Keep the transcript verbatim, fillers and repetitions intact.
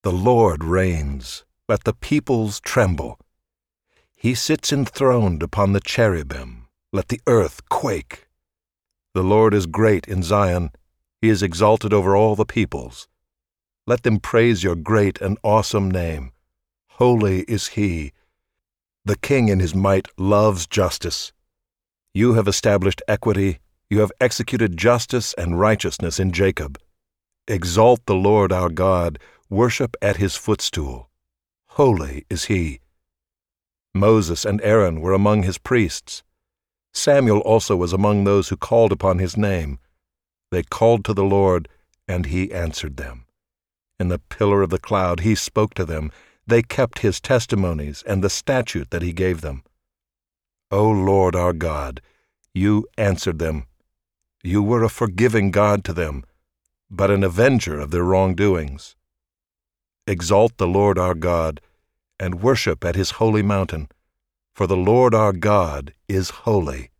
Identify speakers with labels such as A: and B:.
A: The Lord reigns. Let the peoples tremble. He sits enthroned upon the cherubim. Let the earth quake. The Lord is great in Zion. He is exalted over all the peoples. Let them praise your great and awesome name. Holy is He. The King in His might loves justice. You have established equity. You have executed justice and righteousness in Jacob. Exalt the Lord our God. Worship at His footstool. Holy is He. Moses and Aaron were among His priests. Samuel also was among those who called upon His name. They called to the Lord, and He answered them. In the pillar of the cloud He spoke to them. They kept His testimonies and the statute that He gave them. O Lord our God, You answered them. You were a forgiving God to them, but an avenger of their wrongdoings. Exalt the Lord our God, and worship at His holy mountain, for the Lord our God is holy.